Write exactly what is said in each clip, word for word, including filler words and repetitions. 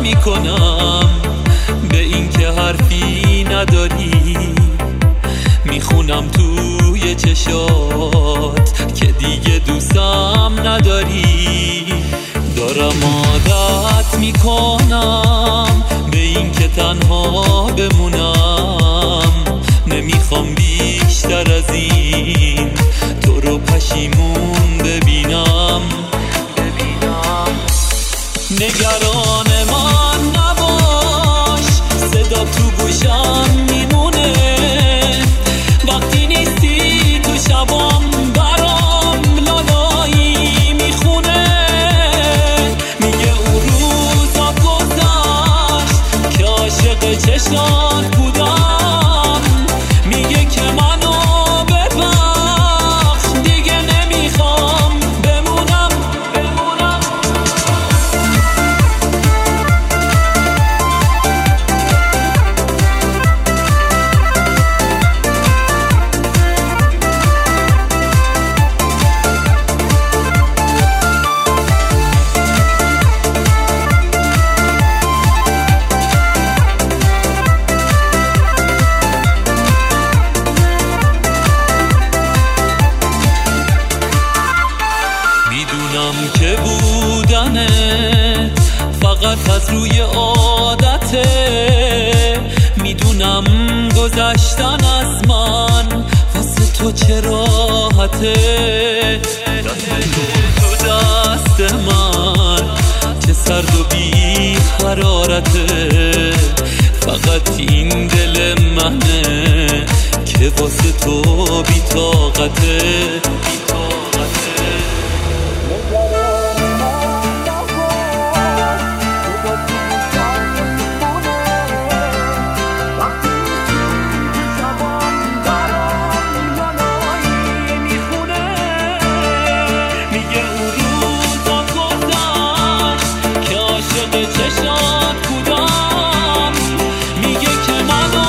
میکنم به این که حرفی نداری، میخونم توی چشات که دیگه دوستم نداری. دارم عادت میکنم به این که تنها بمونم، نمیخوام بیشتر از این تو رو پشیمون ببینم. نگران من نباش، صدا تو گوشم میمونه وقتی نیستی تو شبام، برام لالایی میخونه. میگه اون روزا گذشت که عاشق چشات بودم، میگه که منو ببخش دیگه نمیخوام بمونم بمونم. که بودنت فقط از روی عادته، میدونم گذشتن از من واسه تو چه راحته. دست تو تو دست من چه سرد و بی حرارته، فقط این دل منه که واسه تو بی طاقته. چشات بودم، میگه که منو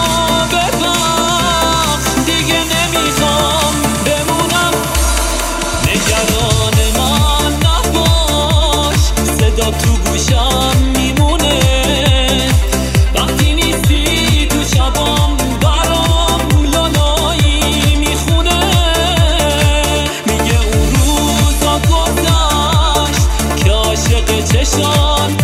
ببخش دیگه نمیخوام بمونم. نگران من نباش، صدا تو گوشم میمونه وقتی نیستی تو شبام، برام لالایی میخونه. میگه اون روزا گذشت که عاشق چشات